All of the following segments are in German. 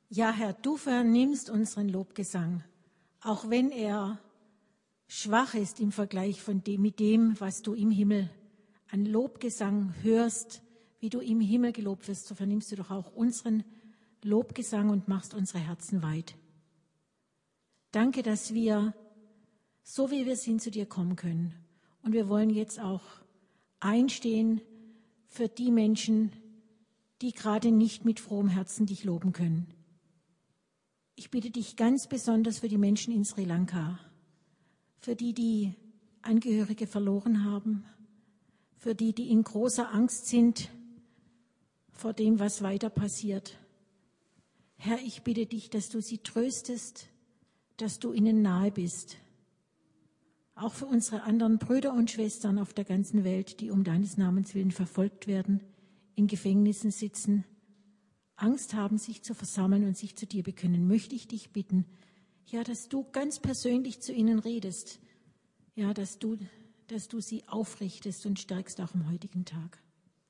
Ja, Herr, du vernimmst unseren Lobgesang, auch wenn er schwach ist im Vergleich mit dem, was du im Himmel an Lobgesang hörst, wie du im Himmel gelobt wirst, so vernimmst du doch auch unseren Lobgesang und machst unsere Herzen weit. Danke, dass wir, so wie wir sind, zu dir kommen können. Und wir wollen jetzt auch einstehen für die Menschen, die gerade nicht mit frohem Herzen dich loben können. Ich bitte dich ganz besonders für die Menschen in Sri Lanka, für die, die Angehörige verloren haben, für die, die in großer Angst sind vor dem, was weiter passiert. Herr, ich bitte dich, dass du sie tröstest, dass du ihnen nahe bist. Auch für unsere anderen Brüder und Schwestern auf der ganzen Welt, die um deines Namens willen verfolgt werden, in Gefängnissen sitzen, Angst haben, sich zu versammeln und sich zu dir bekennen, möchte ich dich bitten, ja, dass du ganz persönlich zu ihnen redest, ja, dass du sie aufrichtest und stärkst auch am heutigen Tag.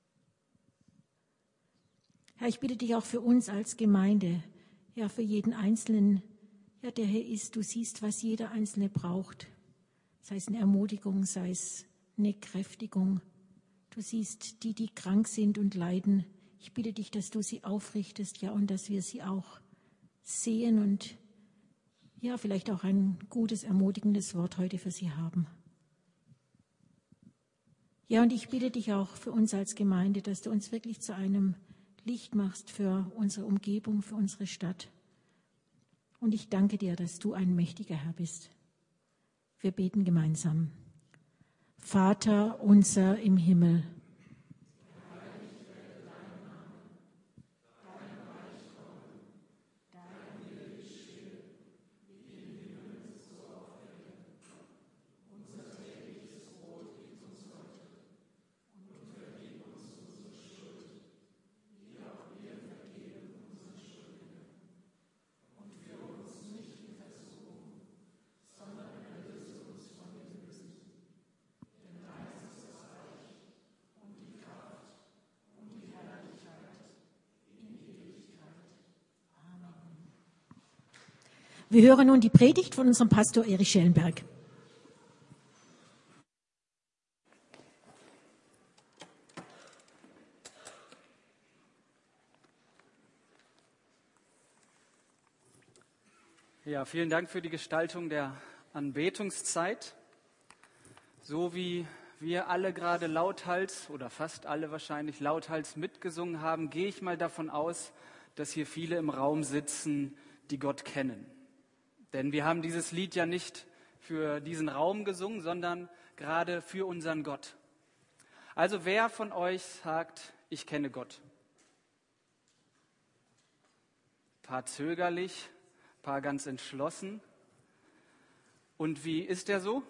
Herr, ich bitte dich auch für uns als Gemeinde, ja, für jeden Einzelnen, ja, der hier ist, du siehst, was jeder Einzelne braucht, sei es eine Ermutigung, sei es eine Kräftigung. Du siehst die krank sind und leiden. Ich bitte dich, dass du sie aufrichtest, ja, und dass wir sie auch sehen und ja, vielleicht auch ein gutes, ermutigendes Wort heute für sie haben. Ja, und ich bitte dich auch für uns als Gemeinde, dass du uns wirklich zu einem Licht machst für unsere Umgebung, für unsere Stadt. Und ich danke dir, dass du ein mächtiger Herr bist. Wir beten gemeinsam. Vater unser im Himmel, wir hören nun die Predigt von unserem Pastor Erich Schellenberg. Ja, vielen Dank für die Gestaltung der Anbetungszeit. So wie wir alle gerade lauthals oder fast alle wahrscheinlich lauthals mitgesungen haben, gehe ich mal davon aus, dass hier viele im Raum sitzen, die Gott kennen. Denn wir haben dieses Lied ja nicht für diesen Raum gesungen, sondern gerade für unseren Gott. Also wer von euch sagt, ich kenne Gott? Ein paar zögerlich, ein paar ganz entschlossen. Und wie ist er so?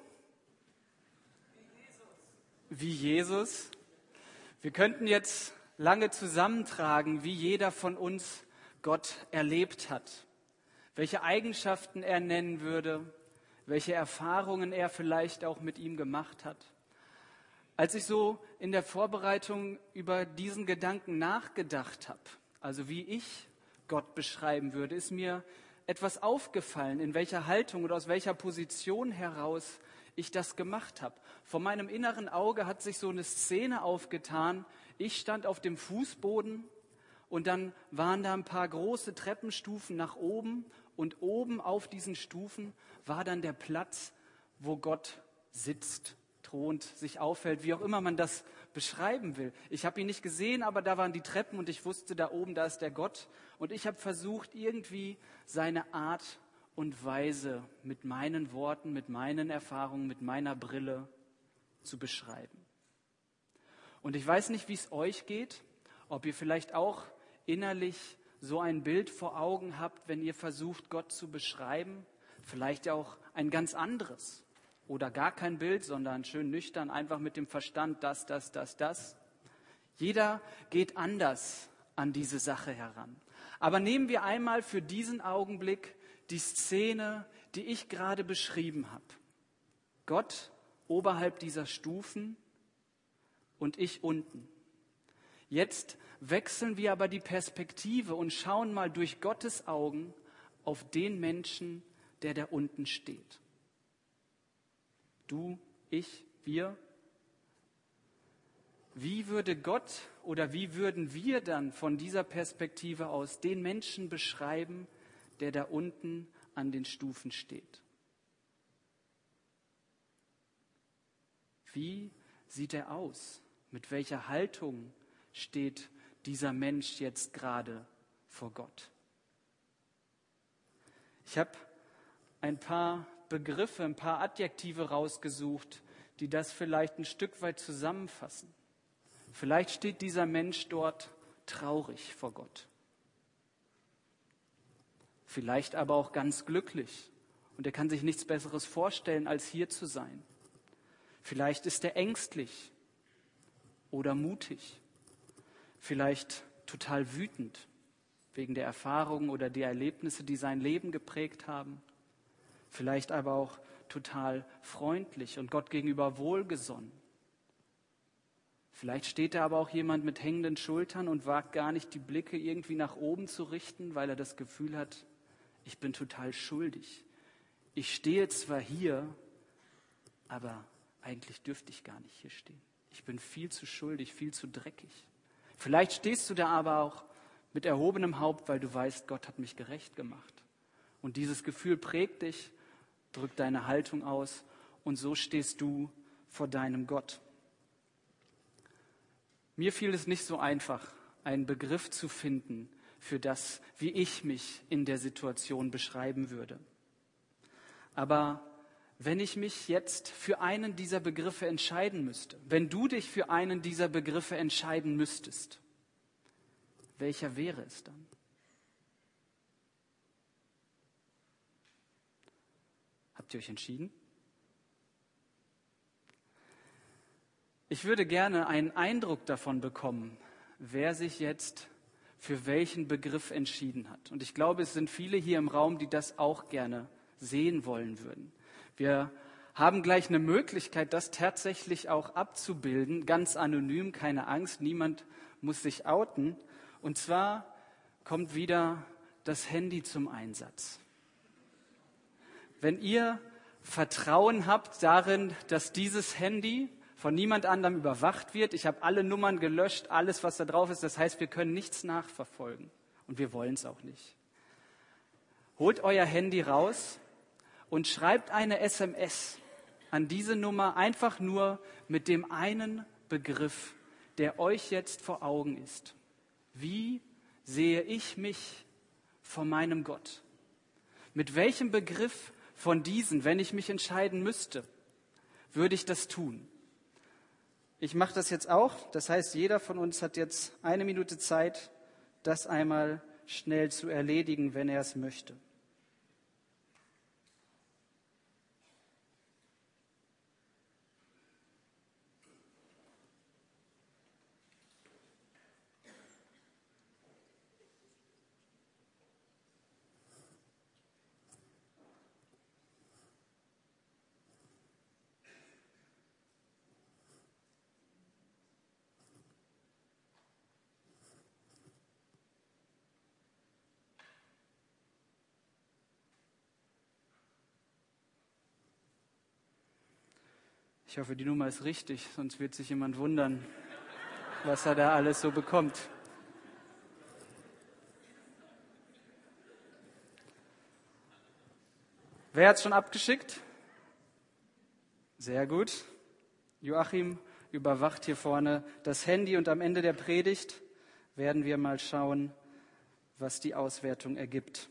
Wie Jesus. Wir könnten jetzt lange zusammentragen, wie jeder von uns Gott erlebt hat. Welche Eigenschaften er nennen würde, welche Erfahrungen er vielleicht auch mit ihm gemacht hat. Als ich so in der Vorbereitung über diesen Gedanken nachgedacht habe, also wie ich Gott beschreiben würde, ist mir etwas aufgefallen, in welcher Haltung oder aus welcher Position heraus ich das gemacht habe. Vor meinem inneren Auge hat sich so eine Szene aufgetan. Ich stand auf dem Fußboden und dann waren da ein paar große Treppenstufen nach oben und oben auf diesen Stufen war dann der Platz, wo Gott sitzt, thront, sich aufhält, wie auch immer man das beschreiben will. Ich habe ihn nicht gesehen, aber da waren die Treppen und ich wusste, da oben, da ist der Gott. Und ich habe versucht, irgendwie seine Art und Weise mit meinen Worten, mit meinen Erfahrungen, mit meiner Brille zu beschreiben. Und ich weiß nicht, wie es euch geht, ob ihr vielleicht auch innerlich so ein Bild vor Augen habt, wenn ihr versucht, Gott zu beschreiben. Vielleicht auch ein ganz anderes oder gar kein Bild, sondern schön nüchtern, einfach mit dem Verstand das. Jeder geht anders an diese Sache heran. Aber nehmen wir einmal für diesen Augenblick die Szene, die ich gerade beschrieben habe. Gott oberhalb dieser Stufen und ich unten. Jetzt wechseln wir aber die Perspektive und schauen mal durch Gottes Augen auf den Menschen, der da unten steht. Du, ich, wir. Wie würde Gott oder wie würden wir dann von dieser Perspektive aus den Menschen beschreiben, der da unten an den Stufen steht? Wie sieht er aus? Mit welcher Haltung steht dieser Mensch jetzt gerade vor Gott? Ich habe ein paar Begriffe, ein paar Adjektive rausgesucht, die das vielleicht ein Stück weit zusammenfassen. Vielleicht steht dieser Mensch dort traurig vor Gott. Vielleicht aber auch ganz glücklich und er kann sich nichts Besseres vorstellen, als hier zu sein. Vielleicht ist er ängstlich oder mutig. Vielleicht total wütend wegen der Erfahrungen oder der Erlebnisse, die sein Leben geprägt haben. Vielleicht aber auch total freundlich und Gott gegenüber wohlgesonnen. Vielleicht steht da aber auch jemand mit hängenden Schultern und wagt gar nicht, die Blicke irgendwie nach oben zu richten, weil er das Gefühl hat, ich bin total schuldig. Ich stehe zwar hier, aber eigentlich dürfte ich gar nicht hier stehen. Ich bin viel zu schuldig, viel zu dreckig. Vielleicht stehst du da aber auch mit erhobenem Haupt, weil du weißt, Gott hat mich gerecht gemacht. Und dieses Gefühl prägt dich, drückt deine Haltung aus und so stehst du vor deinem Gott. Mir fiel es nicht so einfach, einen Begriff zu finden für das, wie ich mich in der Situation beschreiben würde. Aber wenn ich mich jetzt für einen dieser Begriffe entscheiden müsste, wenn du dich für einen dieser Begriffe entscheiden müsstest, welcher wäre es dann? Habt ihr euch entschieden? Ich würde gerne einen Eindruck davon bekommen, wer sich jetzt für welchen Begriff entschieden hat. Und ich glaube, es sind viele hier im Raum, die das auch gerne sehen wollen würden. Wir haben gleich eine Möglichkeit, das tatsächlich auch abzubilden, ganz anonym, keine Angst, niemand muss sich outen. Und zwar kommt wieder das Handy zum Einsatz. Wenn ihr Vertrauen habt darin, dass dieses Handy von niemand anderem überwacht wird, ich habe alle Nummern gelöscht, alles, was da drauf ist, das heißt, wir können nichts nachverfolgen und wir wollen es auch nicht. Holt euer Handy raus und schreibt eine SMS an diese Nummer, einfach nur mit dem einen Begriff, der euch jetzt vor Augen ist. Wie sehe ich mich vor meinem Gott? Mit welchem Begriff von diesen, wenn ich mich entscheiden müsste, würde ich das tun? Ich mache das jetzt auch. Das heißt, jeder von uns hat jetzt 1 Minute Zeit, das einmal schnell zu erledigen, wenn er es möchte. Ich hoffe, die Nummer ist richtig, sonst wird sich jemand wundern, was er da alles so bekommt. Wer hat es schon abgeschickt? Sehr gut. Joachim überwacht hier vorne das Handy und am Ende der Predigt werden wir mal schauen, was die Auswertung ergibt.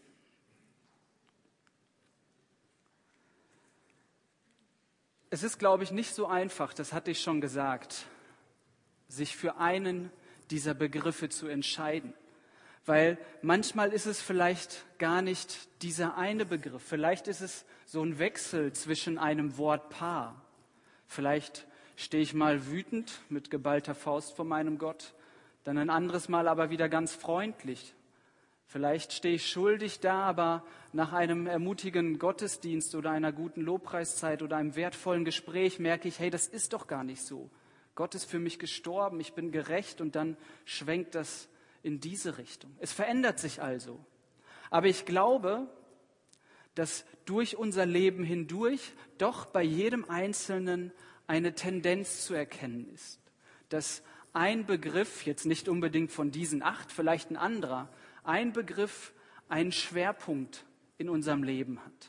Es ist, glaube ich, nicht so einfach, das hatte ich schon gesagt, sich für einen dieser Begriffe zu entscheiden. Weil manchmal ist es vielleicht gar nicht dieser eine Begriff. Vielleicht ist es so ein Wechsel zwischen einem Wortpaar. Vielleicht stehe ich mal wütend mit geballter Faust vor meinem Gott, dann ein anderes Mal aber wieder ganz freundlich. Vielleicht stehe ich schuldig da, aber nach einem ermutigenden Gottesdienst oder einer guten Lobpreiszeit oder einem wertvollen Gespräch merke ich, hey, das ist doch gar nicht so. Gott ist für mich gestorben, ich bin gerecht und dann schwenkt das in diese Richtung. Es verändert sich also. Aber ich glaube, dass durch unser Leben hindurch doch bei jedem Einzelnen eine Tendenz zu erkennen ist. Dass ein Begriff, jetzt nicht unbedingt von diesen 8, vielleicht ein anderer, ein Begriff einen Schwerpunkt in unserem Leben hat.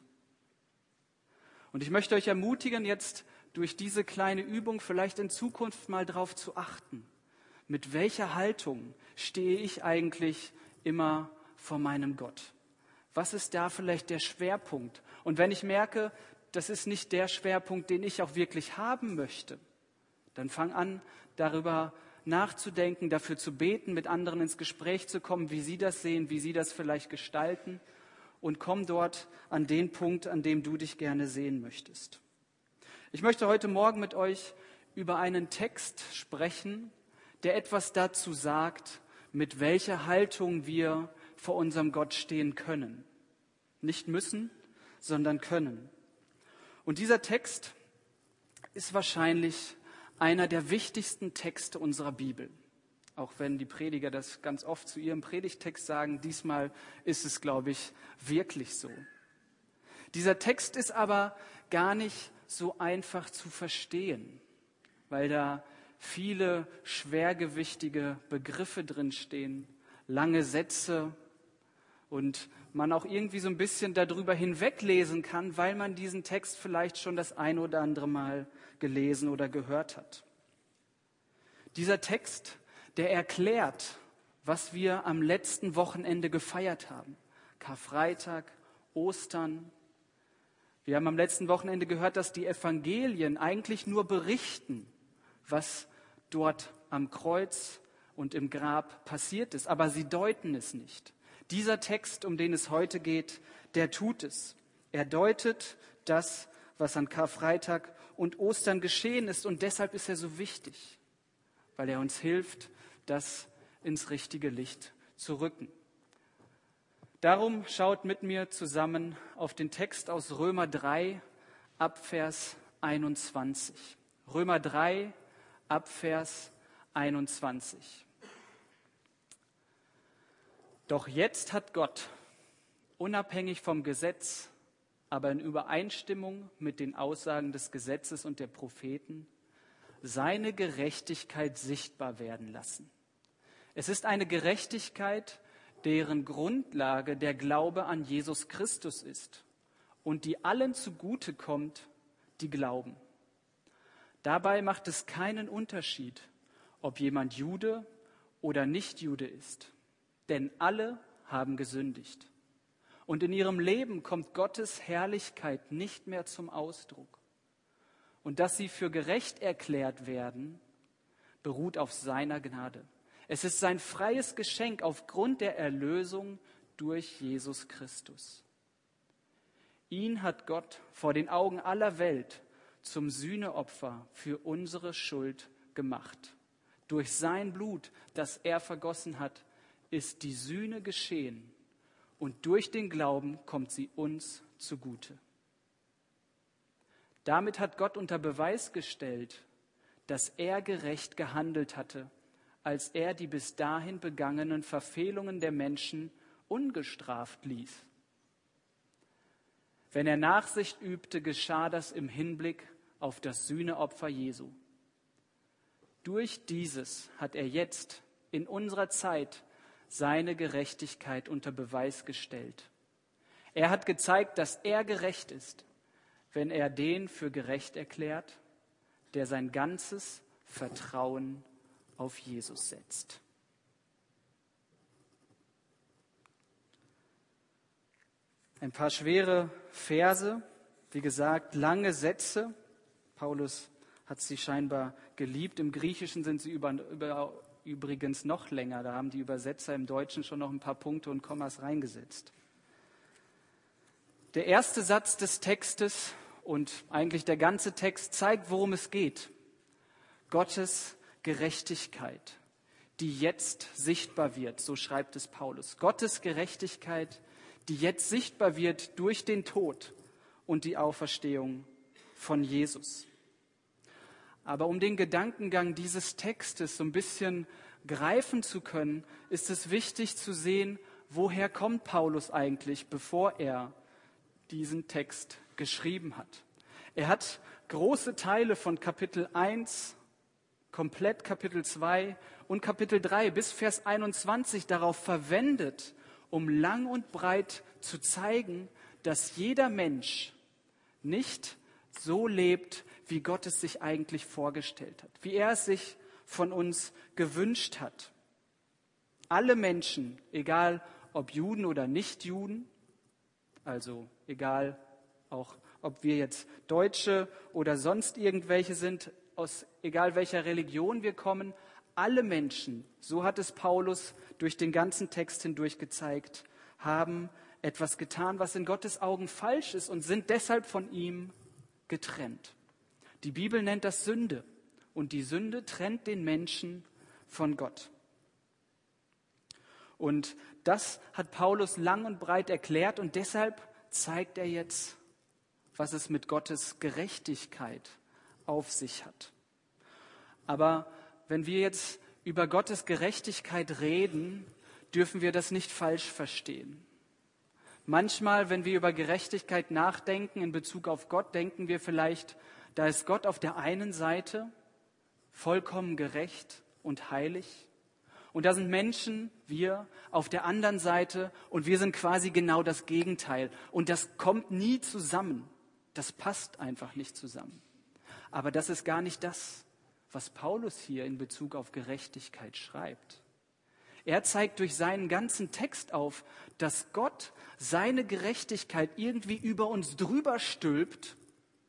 Und ich möchte euch ermutigen, jetzt durch diese kleine Übung vielleicht in Zukunft mal darauf zu achten. Mit welcher Haltung stehe ich eigentlich immer vor meinem Gott? Was ist da vielleicht der Schwerpunkt? Und wenn ich merke, das ist nicht der Schwerpunkt, den ich auch wirklich haben möchte, dann fang an, darüber nachzudenken, dafür zu beten, mit anderen ins Gespräch zu kommen, wie sie das sehen, wie sie das vielleicht gestalten und komm dort an den Punkt, an dem du dich gerne sehen möchtest. Ich möchte heute Morgen mit euch über einen Text sprechen, der etwas dazu sagt, mit welcher Haltung wir vor unserem Gott stehen können. Nicht müssen, sondern können. Und dieser Text ist wahrscheinlich einer der wichtigsten Texte unserer Bibel. Auch wenn die Prediger das ganz oft zu ihrem Predigttext sagen, diesmal ist es, glaube ich, wirklich so. Dieser Text ist aber gar nicht so einfach zu verstehen, weil da viele schwergewichtige Begriffe drinstehen, lange Sätze und man auch irgendwie so ein bisschen darüber hinweglesen kann, weil man diesen Text vielleicht schon das ein oder andere Mal gelesen oder gehört hat. Dieser Text, der erklärt, was wir am letzten Wochenende gefeiert haben. Karfreitag, Ostern. Wir haben am letzten Wochenende gehört, dass die Evangelien eigentlich nur berichten, was dort am Kreuz und im Grab passiert ist. Aber sie deuten es nicht. Dieser Text, um den es heute geht, der tut es. Er deutet das, was an Karfreitag und Ostern geschehen ist. Und deshalb ist er so wichtig, weil er uns hilft, das ins richtige Licht zu rücken. Darum schaut mit mir zusammen auf den Text aus Römer 3 ab Vers 21. Römer 3 ab Vers 21. Doch jetzt hat Gott, unabhängig vom Gesetz, aber in Übereinstimmung mit den Aussagen des Gesetzes und der Propheten, seine Gerechtigkeit sichtbar werden lassen. Es ist eine Gerechtigkeit, deren Grundlage der Glaube an Jesus Christus ist und die allen zugute kommt, die glauben. Dabei macht es keinen Unterschied, ob jemand Jude oder Nicht-Jude ist, denn alle haben gesündigt. Und in ihrem Leben kommt Gottes Herrlichkeit nicht mehr zum Ausdruck. Und dass sie für gerecht erklärt werden, beruht auf seiner Gnade. Es ist sein freies Geschenk aufgrund der Erlösung durch Jesus Christus. Ihn hat Gott vor den Augen aller Welt zum Sühneopfer für unsere Schuld gemacht. Durch sein Blut, das er vergossen hat, ist die Sühne geschehen und durch den Glauben kommt sie uns zugute. Damit hat Gott unter Beweis gestellt, dass er gerecht gehandelt hatte, als er die bis dahin begangenen Verfehlungen der Menschen ungestraft ließ. Wenn er Nachsicht übte, geschah das im Hinblick auf das Sühneopfer Jesu. Durch dieses hat er jetzt in unserer Zeit seine Gerechtigkeit unter Beweis gestellt. Er hat gezeigt, dass er gerecht ist, wenn er den für gerecht erklärt, der sein ganzes Vertrauen auf Jesus setzt. Ein paar schwere Verse, wie gesagt, lange Sätze. Paulus hat sie scheinbar geliebt. Im Griechischen sind sie übrigens noch länger. Da haben die Übersetzer im Deutschen schon noch ein paar Punkte und Kommas reingesetzt. Der erste Satz des Textes und eigentlich der ganze Text zeigt, worum es geht. Gottes Gerechtigkeit, die jetzt sichtbar wird, so schreibt es Paulus. Gottes Gerechtigkeit, die jetzt sichtbar wird durch den Tod und die Auferstehung von Jesus. Aber um den Gedankengang dieses Textes so ein bisschen greifen zu können, ist es wichtig zu sehen, woher kommt Paulus eigentlich, bevor er diesen Text geschrieben hat. Er hat große Teile von Kapitel 1, komplett Kapitel 2 und Kapitel 3 bis Vers 21 darauf verwendet, um lang und breit zu zeigen, dass jeder Mensch nicht so lebt, wie Gott es sich eigentlich vorgestellt hat, wie er es sich von uns gewünscht hat. Alle Menschen, egal ob Juden oder Nichtjuden, also egal auch, ob wir jetzt Deutsche oder sonst irgendwelche sind, aus egal welcher Religion wir kommen, alle Menschen, so hat es Paulus durch den ganzen Text hindurch gezeigt, haben etwas getan, was in Gottes Augen falsch ist und sind deshalb von ihm getrennt. Die Bibel nennt das Sünde und die Sünde trennt den Menschen von Gott. Und das hat Paulus lang und breit erklärt und deshalb zeigt er jetzt, was es mit Gottes Gerechtigkeit auf sich hat. Aber wenn wir jetzt über Gottes Gerechtigkeit reden, dürfen wir das nicht falsch verstehen. Manchmal, wenn wir über Gerechtigkeit nachdenken in Bezug auf Gott, denken wir vielleicht, da ist Gott auf der einen Seite vollkommen gerecht und heilig und da sind Menschen, wir, auf der anderen Seite und wir sind quasi genau das Gegenteil. Und das kommt nie zusammen. Das passt einfach nicht zusammen. Aber das ist gar nicht das, was Paulus hier in Bezug auf Gerechtigkeit schreibt. Er zeigt durch seinen ganzen Text auf, dass Gott seine Gerechtigkeit irgendwie über uns drüber stülpt,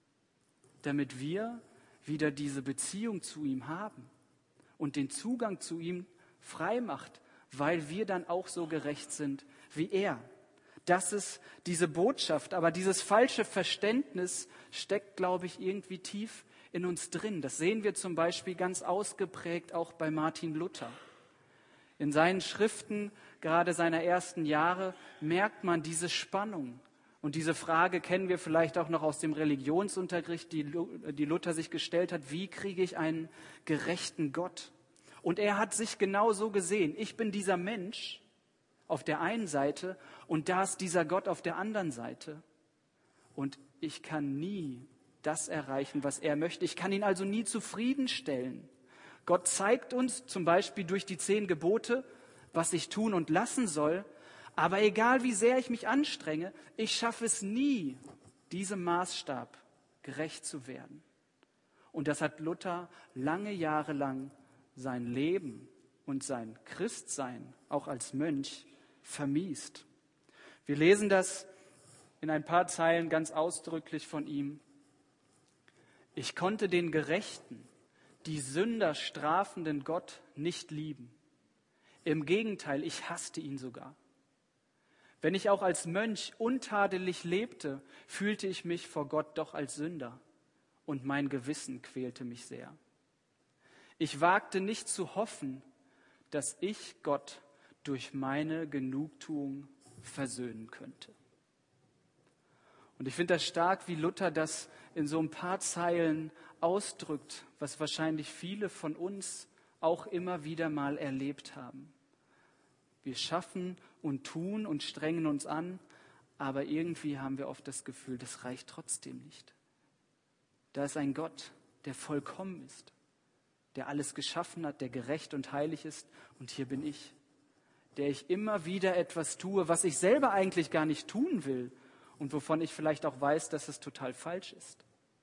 damit wir wieder diese Beziehung zu ihm haben und den Zugang zu ihm frei macht, weil wir dann auch so gerecht sind wie er. Das ist diese Botschaft, aber dieses falsche Verständnis steckt, glaube ich, irgendwie tief in uns drin. Das sehen wir zum Beispiel ganz ausgeprägt auch bei Martin Luther. In seinen Schriften, gerade seiner ersten Jahre, merkt man diese Spannung. Und diese Frage kennen wir vielleicht auch noch aus dem Religionsunterricht, die Luther sich gestellt hat: Wie kriege ich einen gerechten Gott? Und er hat sich genau so gesehen. Ich bin dieser Mensch auf der einen Seite und da ist dieser Gott auf der anderen Seite. Und ich kann nie das erreichen, was er möchte. Ich kann ihn also nie zufriedenstellen. Gott zeigt uns zum Beispiel durch die 10 Gebote, was ich tun und lassen soll. Aber egal wie sehr ich mich anstrenge, ich schaffe es nie, diesem Maßstab gerecht zu werden. Und das hat Luther lange Jahre lang sein Leben und sein Christsein, auch als Mönch, vermiest. Wir lesen das in ein paar Zeilen ganz ausdrücklich von ihm. Ich konnte den Gerechten, die Sünder strafenden Gott nicht lieben. Im Gegenteil, ich hasste ihn sogar. Wenn ich auch als Mönch untadelig lebte, fühlte ich mich vor Gott doch als Sünder und mein Gewissen quälte mich sehr. Ich wagte nicht zu hoffen, dass ich Gott durch meine Genugtuung versöhnen könnte. Und ich finde das stark, wie Luther das in so ein paar Zeilen ausdrückt, was wahrscheinlich viele von uns auch immer wieder mal erlebt haben. Wir schaffen und tun und strengen uns an, aber irgendwie haben wir oft das Gefühl, das reicht trotzdem nicht. Da ist ein Gott, der vollkommen ist, der alles geschaffen hat, der gerecht und heilig ist. Und hier bin ich, der ich immer wieder etwas tue, was ich selber eigentlich gar nicht tun will und wovon ich vielleicht auch weiß, dass es total falsch ist.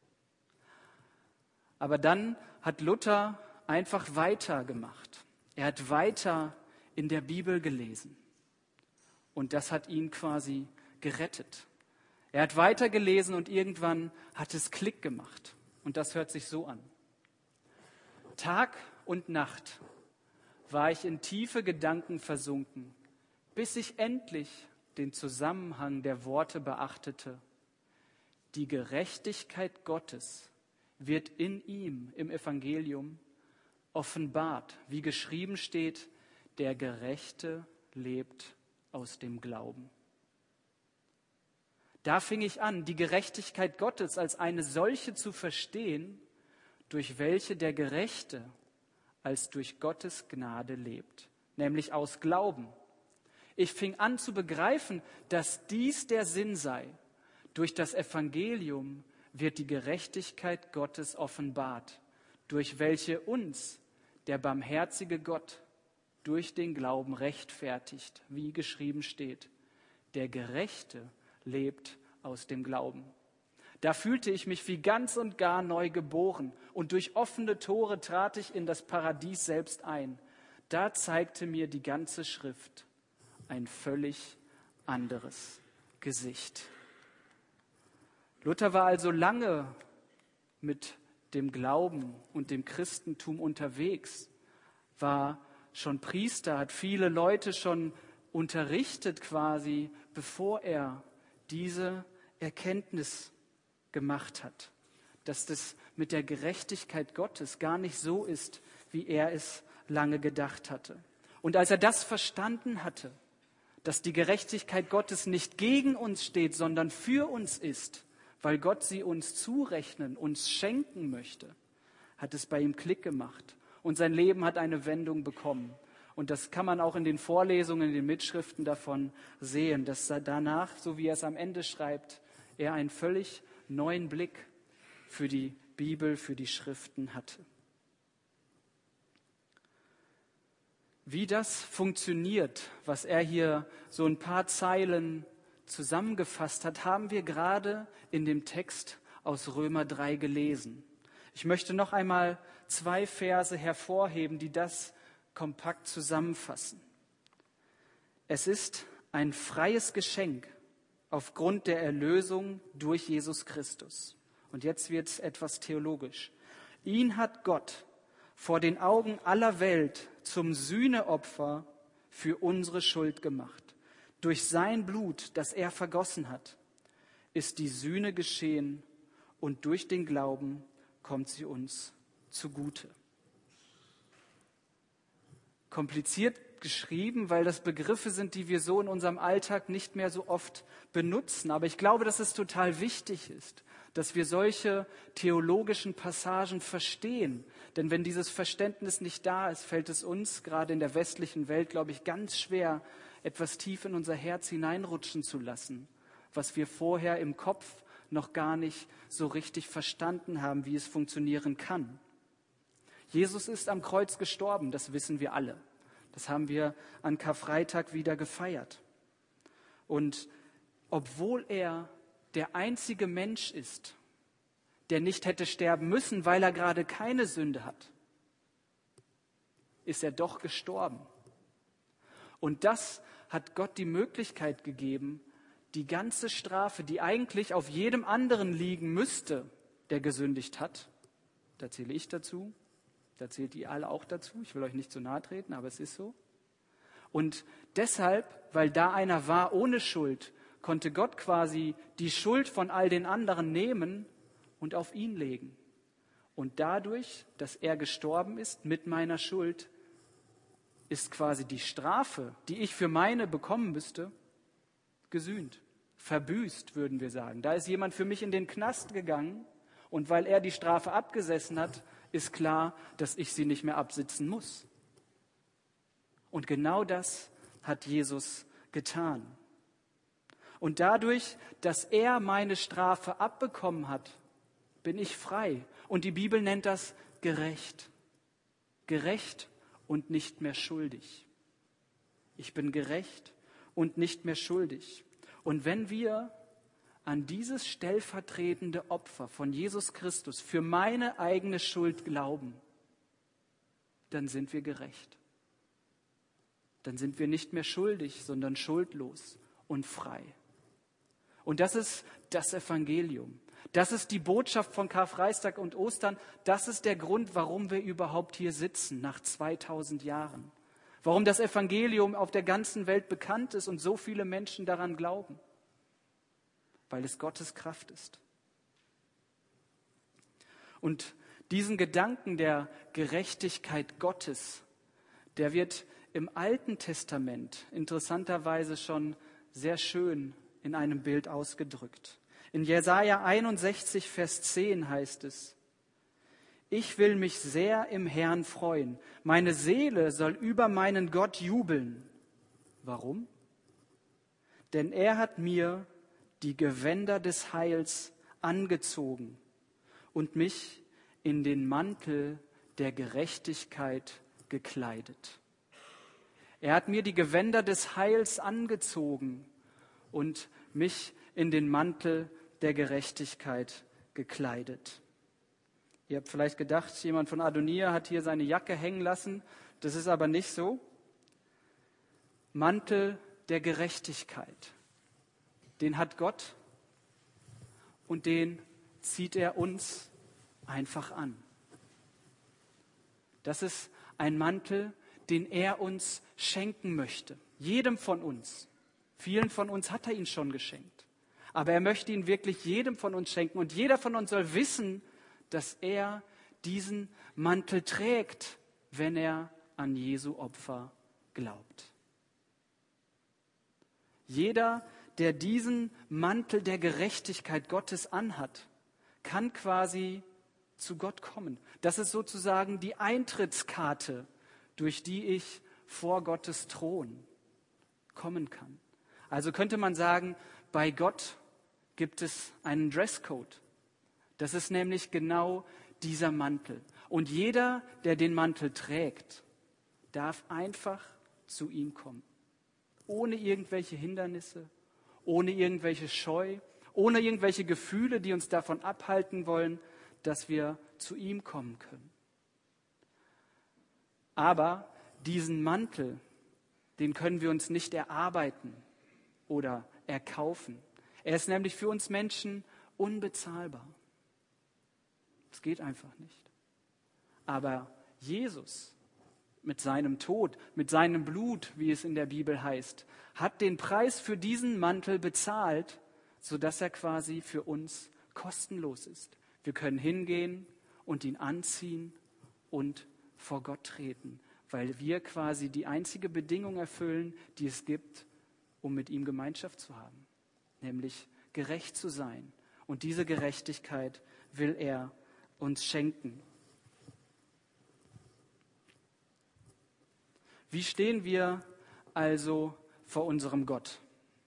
Aber dann hat Luther einfach weitergemacht. Er hat weiter in der Bibel gelesen. Und das hat ihn quasi gerettet. Er hat weiter gelesen und irgendwann hat es Klick gemacht. Und das hört sich so an. Tag und Nacht war ich in tiefe Gedanken versunken, bis ich endlich den Zusammenhang der Worte beachtete. Die Gerechtigkeit Gottes wird in ihm, im Evangelium, offenbart, wie geschrieben steht, der Gerechte lebt aus dem Glauben. Da fing ich an, die Gerechtigkeit Gottes als eine solche zu verstehen, durch welche der Gerechte als durch Gottes Gnade lebt, nämlich aus Glauben. Ich fing an zu begreifen, dass dies der Sinn sei. Durch das Evangelium wird die Gerechtigkeit Gottes offenbart, durch welche uns der barmherzige Gott durch den Glauben rechtfertigt, wie geschrieben steht. Der Gerechte lebt aus dem Glauben. Da fühlte ich mich wie ganz und gar neu geboren und durch offene Tore trat ich in das Paradies selbst ein. Da zeigte mir die ganze Schrift ein völlig anderes Gesicht. Luther war also lange mit dem Glauben und dem Christentum unterwegs, war schon Priester, hat viele Leute schon unterrichtet quasi, bevor er diese Erkenntnis gemacht hat, dass das mit der Gerechtigkeit Gottes gar nicht so ist, wie er es lange gedacht hatte. Und als er das verstanden hatte, dass die Gerechtigkeit Gottes nicht gegen uns steht, sondern für uns ist, weil Gott sie uns zurechnen, uns schenken möchte, hat es bei ihm Klick gemacht. Und sein Leben hat eine Wendung bekommen. Und das kann man auch in den Vorlesungen, in den Mitschriften davon sehen, dass danach, so wie er es am Ende schreibt, er einen völlig neuen Blick für die Bibel, für die Schriften hatte. Wie das funktioniert, was er hier so ein paar Zeilen zusammengefasst hat, haben wir gerade in dem Text aus Römer 3 gelesen. Ich möchte noch einmal 2 Verse hervorheben, die das kompakt zusammenfassen. Es ist ein freies Geschenk aufgrund der Erlösung durch Jesus Christus. Und jetzt wird es etwas theologisch. Ihn hat Gott vor den Augen aller Welt zum Sühneopfer für unsere Schuld gemacht. Durch sein Blut, das er vergossen hat, ist die Sühne geschehen und durch den Glauben kommt sie uns zugute. Kompliziert geschrieben, weil das Begriffe sind, die wir so in unserem Alltag nicht mehr so oft benutzen. Aber ich glaube, dass es total wichtig ist, dass wir solche theologischen Passagen verstehen. Denn wenn dieses Verständnis nicht da ist, fällt es uns, gerade in der westlichen Welt, glaube ich, ganz schwer, etwas tief in unser Herz hineinrutschen zu lassen, was wir vorher im Kopf noch gar nicht so richtig verstanden haben, wie es funktionieren kann. Jesus ist am Kreuz gestorben, das wissen wir alle. Das haben wir an Karfreitag wieder gefeiert. Und obwohl er der einzige Mensch ist, der nicht hätte sterben müssen, weil er gerade keine Sünde hat, ist er doch gestorben. Und das hat Gott die Möglichkeit gegeben, die ganze Strafe, die eigentlich auf jedem anderen liegen müsste, der gesündigt hat, da zähle ich dazu, da zählt ihr alle auch dazu, ich will euch nicht zu nahe treten, aber es ist so. Und deshalb, weil da einer war ohne Schuld, konnte Gott quasi die Schuld von all den anderen nehmen und auf ihn legen. Und dadurch, dass er gestorben ist mit meiner Schuld, ist quasi die Strafe, die ich für meine bekommen müsste, gesühnt, verbüßt, würden wir sagen. Da ist jemand für mich in den Knast gegangen und weil er die Strafe abgesessen hat, ist klar, dass ich sie nicht mehr absitzen muss. Und genau das hat Jesus getan. Und dadurch, dass er meine Strafe abbekommen hat, bin ich frei. Und die Bibel nennt das gerecht. Gerecht und nicht mehr schuldig. Ich bin gerecht und nicht mehr schuldig. Und wenn wir an dieses stellvertretende Opfer von Jesus Christus für meine eigene Schuld glauben, dann sind wir gerecht. Dann sind wir nicht mehr schuldig, sondern schuldlos und frei. Und das ist das Evangelium. Das ist die Botschaft von Karfreitag und Ostern. Das ist der Grund, warum wir überhaupt hier sitzen nach 2000 Jahren. Warum das Evangelium auf der ganzen Welt bekannt ist und so viele Menschen daran glauben. Weil es Gottes Kraft ist. Und diesen Gedanken der Gerechtigkeit Gottes, der wird im Alten Testament interessanterweise schon sehr schön in einem Bild ausgedrückt. In Jesaja 61, Vers 10 heißt es: Ich will mich sehr im Herrn freuen. Meine Seele soll über meinen Gott jubeln. Warum? Denn er hat mir die Gewänder des Heils angezogen und mich in den Mantel der Gerechtigkeit gekleidet. Er hat mir die Gewänder des Heils angezogen und mich in den Mantel der Gerechtigkeit gekleidet. Ihr habt vielleicht gedacht, jemand von Adonia hat hier seine Jacke hängen lassen. Das ist aber nicht so. Mantel der Gerechtigkeit, den hat Gott und den zieht er uns einfach an. Das ist ein Mantel, den er uns schenken möchte. Jedem von uns. Vielen von uns hat er ihn schon geschenkt. Aber er möchte ihn wirklich jedem von uns schenken. Und jeder von uns soll wissen, dass er diesen Mantel trägt, wenn er an Jesu Opfer glaubt. Jeder, der diesen Mantel der Gerechtigkeit Gottes anhat, kann quasi zu Gott kommen. Das ist sozusagen die Eintrittskarte, durch die ich vor Gottes Thron kommen kann. Also könnte man sagen, bei Gott gibt es einen Dresscode. Das ist nämlich genau dieser Mantel. Und jeder, der den Mantel trägt, darf einfach zu ihm kommen. Ohne irgendwelche Hindernisse, ohne irgendwelche Scheu, ohne irgendwelche Gefühle, die uns davon abhalten wollen, dass wir zu ihm kommen können. Aber diesen Mantel, den können wir uns nicht erarbeiten oder erkaufen. Er ist nämlich für uns Menschen unbezahlbar. Es geht einfach nicht. Aber Jesus mit seinem Tod, mit seinem Blut, wie es in der Bibel heißt, hat den Preis für diesen Mantel bezahlt, sodass er quasi für uns kostenlos ist. Wir können hingehen und ihn anziehen und vor Gott treten, weil wir quasi die einzige Bedingung erfüllen, die es gibt, um mit ihm Gemeinschaft zu haben, nämlich gerecht zu sein. Und diese Gerechtigkeit will er uns schenken. Wie stehen wir also vor unserem Gott?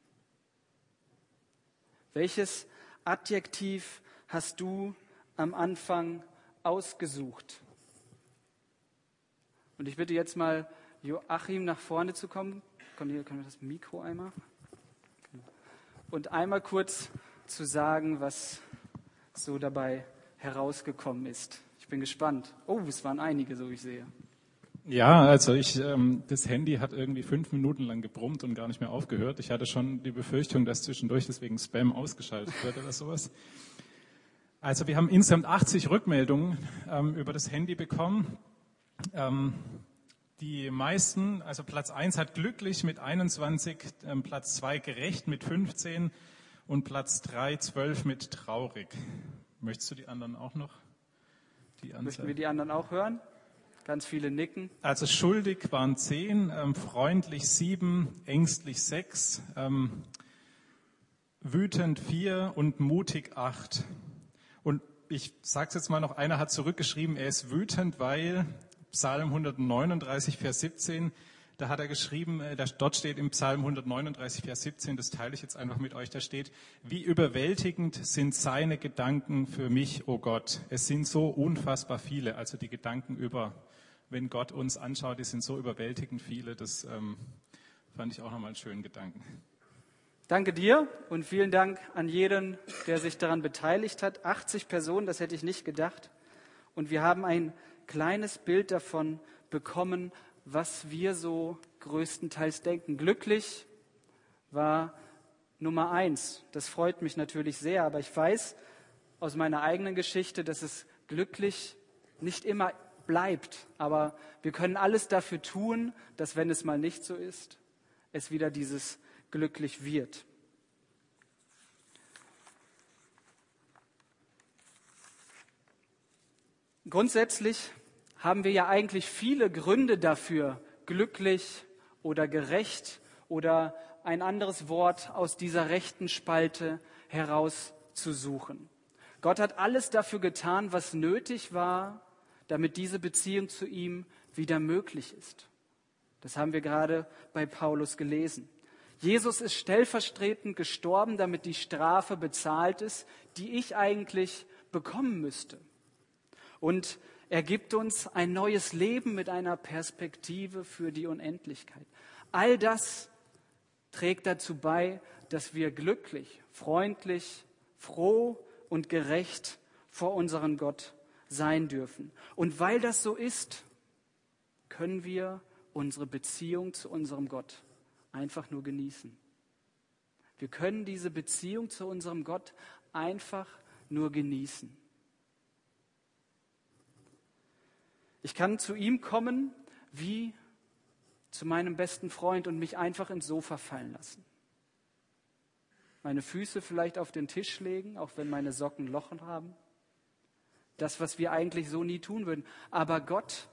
Welches Adjektiv hast du am Anfang ausgesucht? Und ich bitte jetzt mal Joachim nach vorne zu kommen. Können wir das Mikro einmal? Und einmal kurz zu sagen, was so dabei herausgekommen ist. Ich bin gespannt. Oh, es waren einige, so wie ich sehe. Ja, also das Handy hat irgendwie 5 Minuten lang gebrummt und gar nicht mehr aufgehört. Ich hatte schon die Befürchtung, dass zwischendurch deswegen Spam ausgeschaltet wird oder sowas. Also wir haben insgesamt 80 Rückmeldungen über das Handy bekommen. Die meisten, also Platz 1 hat glücklich mit 21, Platz 2 gerecht mit 15 und Platz 3 12 mit traurig. Möchtest du die anderen auch noch? Möchten wir die anderen auch hören? Ganz viele nicken. Also schuldig waren 10, freundlich 7, ängstlich 6, wütend 4 und mutig 8. Und ich sage es jetzt mal noch, einer hat zurückgeschrieben, er ist wütend, weil Psalm 139, Vers 17, da hat er geschrieben, dort steht im Psalm 139, Vers 17, das teile ich jetzt einfach mit euch, da steht, wie überwältigend sind seine Gedanken für mich, o Gott. Es sind so unfassbar viele, also die Gedanken über, wenn Gott uns anschaut, die sind so überwältigend viele, das fand ich auch nochmal einen schönen Gedanken. Danke dir und vielen Dank an jeden, der sich daran beteiligt hat. 80 Personen, das hätte ich nicht gedacht. Und wir haben ein kleines Bild davon bekommen, was wir so größtenteils denken. Glücklich war Nummer 1. Das freut mich natürlich sehr, aber ich weiß aus meiner eigenen Geschichte, dass es glücklich nicht immer bleibt. Aber wir können alles dafür tun, dass, wenn es mal nicht so ist, es wieder dieses glücklich wird. Grundsätzlich haben wir ja eigentlich viele Gründe dafür, glücklich oder gerecht oder ein anderes Wort aus dieser rechten Spalte herauszusuchen. Gott hat alles dafür getan, was nötig war, damit diese Beziehung zu ihm wieder möglich ist. Das haben wir gerade bei Paulus gelesen. Jesus ist stellvertretend gestorben, damit die Strafe bezahlt ist, die ich eigentlich bekommen müsste. Und er gibt uns ein neues Leben mit einer Perspektive für die Unendlichkeit. All das trägt dazu bei, dass wir glücklich, freundlich, froh und gerecht vor unserem Gott sein dürfen. Und weil das so ist, können wir unsere Beziehung zu unserem Gott einfach nur genießen. Wir können diese Beziehung zu unserem Gott einfach nur genießen. Ich kann zu ihm kommen wie zu meinem besten Freund und mich einfach ins Sofa fallen lassen. Meine Füße vielleicht auf den Tisch legen, auch wenn meine Socken Lochen haben. Das, was wir eigentlich so nie tun würden. Aber Gott,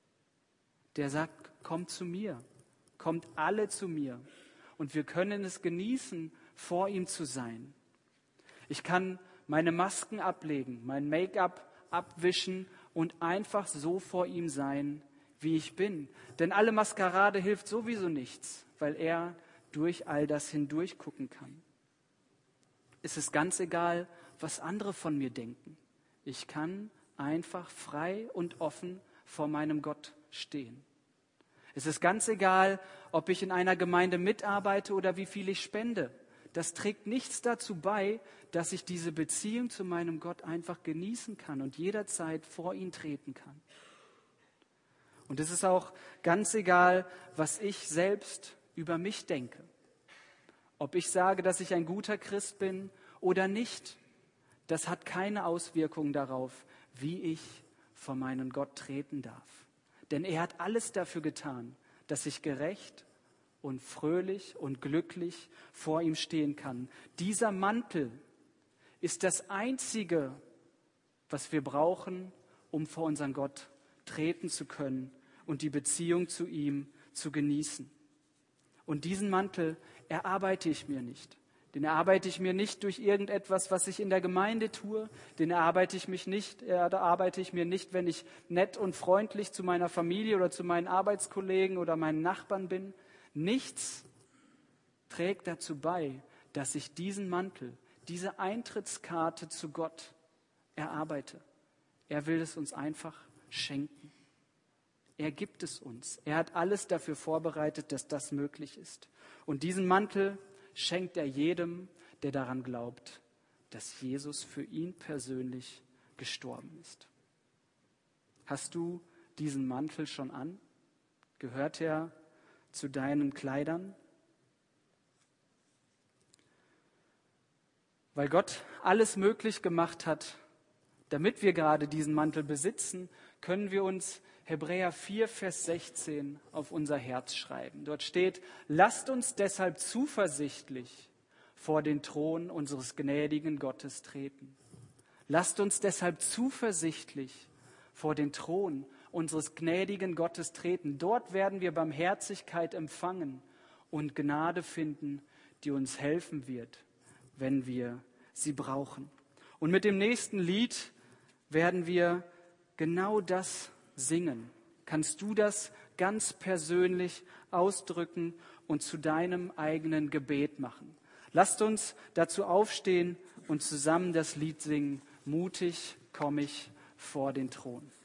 der sagt, kommt zu mir, kommt alle zu mir. Und wir können es genießen, vor ihm zu sein. Ich kann meine Masken ablegen, mein Make-up abwischen und einfach so vor ihm sein, wie ich bin. Denn alle Maskerade hilft sowieso nichts, weil er durch all das hindurch gucken kann. Es ist ganz egal, was andere von mir denken. Ich kann einfach frei und offen vor meinem Gott stehen. Es ist ganz egal, ob ich in einer Gemeinde mitarbeite oder wie viel ich spende. Das trägt nichts dazu bei, dass ich diese Beziehung zu meinem Gott einfach genießen kann und jederzeit vor ihn treten kann. Und es ist auch ganz egal, was ich selbst über mich denke. Ob ich sage, dass ich ein guter Christ bin oder nicht, das hat keine Auswirkung darauf, wie ich vor meinen Gott treten darf. Denn er hat alles dafür getan, dass ich gerecht und fröhlich und glücklich vor ihm stehen kann. Dieser Mantel ist das Einzige, was wir brauchen, um vor unseren Gott treten zu können und die Beziehung zu ihm zu genießen. Und diesen Mantel erarbeite ich mir nicht. Den erarbeite ich mir nicht durch irgendetwas, was ich in der Gemeinde tue. Den erarbeite ich mir nicht, wenn ich nett und freundlich zu meiner Familie oder zu meinen Arbeitskollegen oder meinen Nachbarn bin. Nichts trägt dazu bei, dass ich diesen Mantel, diese Eintrittskarte zu Gott erarbeite. Er will es uns einfach schenken. Er gibt es uns. Er hat alles dafür vorbereitet, dass das möglich ist. Und diesen Mantel schenkt er jedem, der daran glaubt, dass Jesus für ihn persönlich gestorben ist. Hast du diesen Mantel schon an? Gehört er zu deinen Kleidern? Weil Gott alles möglich gemacht hat, damit wir gerade diesen Mantel besitzen, können wir uns Hebräer 4, Vers 16 auf unser Herz schreiben. Dort steht, lasst uns deshalb zuversichtlich vor den Thron unseres gnädigen Gottes treten. Lasst uns deshalb zuversichtlich vor den Thron unseres gnädigen Gottes treten. Dort werden wir Barmherzigkeit empfangen und Gnade finden, die uns helfen wird, wenn wir sie brauchen. Und mit dem nächsten Lied werden wir genau das singen. Kannst du das ganz persönlich ausdrücken und zu deinem eigenen Gebet machen? Lasst uns dazu aufstehen und zusammen das Lied singen. Mutig komme ich vor den Thron.